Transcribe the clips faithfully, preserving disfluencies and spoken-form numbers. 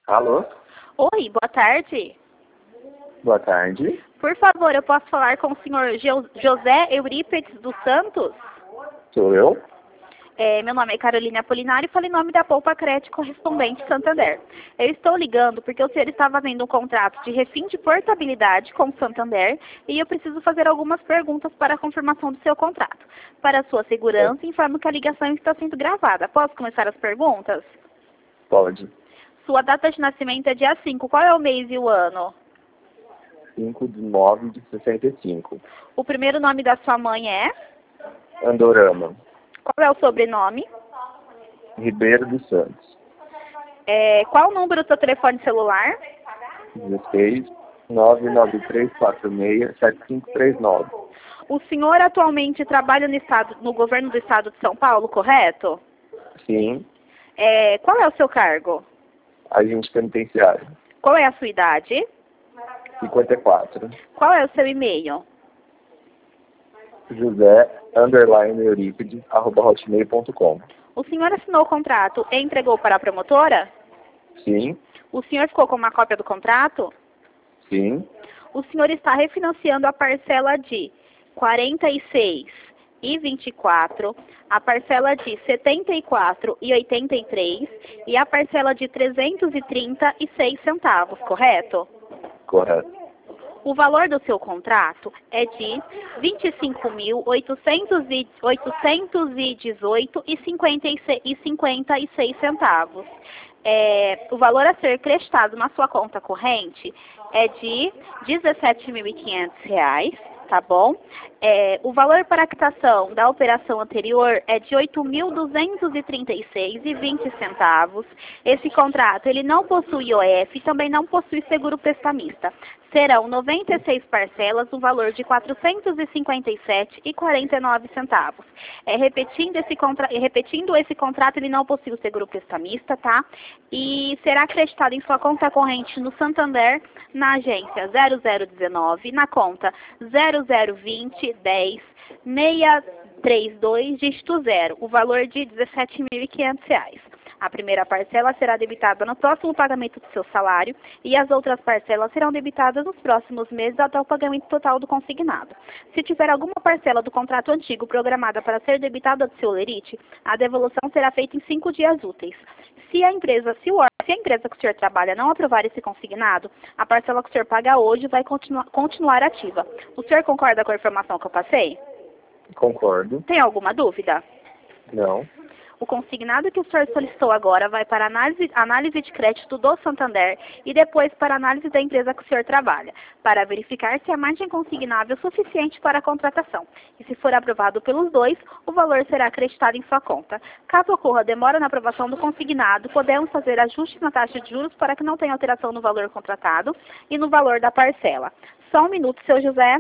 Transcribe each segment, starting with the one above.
Alô? Oi, boa tarde. Boa tarde. Por favor, eu posso falar com o senhor Jo- José Eurípides dos Santos? Sou eu? É, meu nome é Carolina Apolinário e falo em nome da Poupa Crédito Correspondente Santander. Eu estou ligando porque o senhor está fazendo um contrato de refim de portabilidade com o Santander e eu preciso fazer algumas perguntas para a confirmação do seu contrato. Para sua segurança, informo que a ligação está sendo gravada. Posso começar as perguntas? Pode. Sua data de nascimento é dia cinco. Qual é o mês e o ano? cinco de nove de sessenta e cinco. O primeiro nome da sua mãe é? Andorama. Qual é o sobrenome? Ribeiro dos Santos. É, qual o número do seu telefone celular? dezesseis, nove nove três quatro seis, sete cinco três nove. O senhor atualmente trabalha no, estado, no governo do estado de São Paulo, correto? Sim. É, qual é o seu cargo? Agente penitenciário. Qual é a sua idade? cinquenta e quatro. Qual é o seu e-mail? José, underline Eurípides, arroba hotmail ponto com. O senhor assinou o contrato e entregou para a promotora? Sim. O senhor ficou com uma cópia do contrato? Sim. O senhor está refinanciando a parcela de quarenta e seis e vinte e quatro, a parcela de setenta e quatro e oitenta e três e a parcela de trezentos e trinta e seis centavos, correto? Correto. O valor do seu contrato é de vinte e cinco mil oitocentos e dezoito reais e cinquenta e seis centavos. É, o valor a ser creditado na sua conta corrente é de dezessete mil e quinhentos reais, tá bom? É, o valor para a quitação da operação anterior é de oito mil duzentos e trinta e seis reais e vinte centavos. Esse contrato ele não possui I O F e também não possui seguro prestamista. Serão noventa e seis parcelas, o valor de quatrocentos e cinquenta e sete reais e quarenta e nove centavos. É, repetindo, esse contra... repetindo esse contrato, ele não possui o seguro prestamista, tá? E será acreditado em sua conta corrente no Santander, na agência zero zero um nove, na conta zero zero vinte, dez, seis três dois, dígito zero, o valor de dezessete mil e quinhentos reais. A primeira parcela será debitada no próximo pagamento do seu salário e as outras parcelas serão debitadas nos próximos meses até o pagamento total do consignado. Se tiver alguma parcela do contrato antigo programada para ser debitada do seu lerite, a devolução será feita em cinco dias úteis. Se a empresa, se o Se a empresa que o senhor trabalha não aprovar esse consignado, a parcela que o senhor paga hoje vai continu continuar ativa. O senhor concorda com a informação que eu passei? Concordo. Tem alguma dúvida? Não. O consignado que o senhor solicitou agora vai para análise, análise de crédito do Santander e depois para análise da empresa que o senhor trabalha, para verificar se a margem consignável é suficiente para a contratação. E se for aprovado pelos dois, o valor será acreditado em sua conta. Caso ocorra demora na aprovação do consignado, podemos fazer ajustes na taxa de juros para que não tenha alteração no valor contratado e no valor da parcela. Só um minuto, seu José.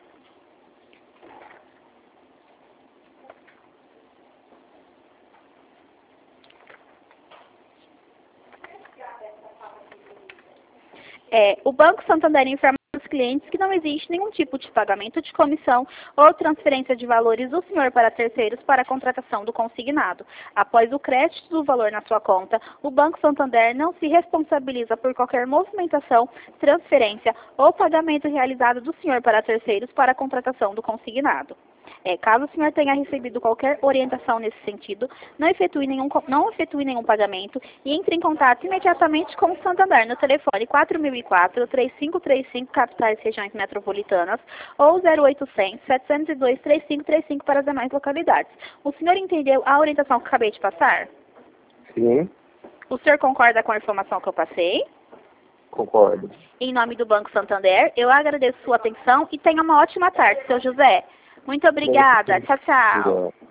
É, o Banco Santander informa aos clientes que não existe nenhum tipo de pagamento de comissão ou transferência de valores do senhor para terceiros para a contratação do consignado. Após o crédito do valor na sua conta, o Banco Santander não se responsabiliza por qualquer movimentação, transferência ou pagamento realizado do senhor para terceiros para a contratação do consignado. É, caso o senhor tenha recebido qualquer orientação nesse sentido, não efetue, nenhum, não efetue nenhum pagamento e entre em contato imediatamente com o Santander no telefone quatro mil e quatro, três cinco três cinco, capitais e regiões metropolitanas, ou zero oitocentos, setecentos e dois, três cinco três cinco para as demais localidades. O senhor entendeu a orientação que acabei de passar? Sim. O senhor concorda com a informação que eu passei? Concordo. Em nome do Banco Santander, eu agradeço sua atenção e tenha uma ótima tarde, seu José. Muito obrigada. Tchau, tchau.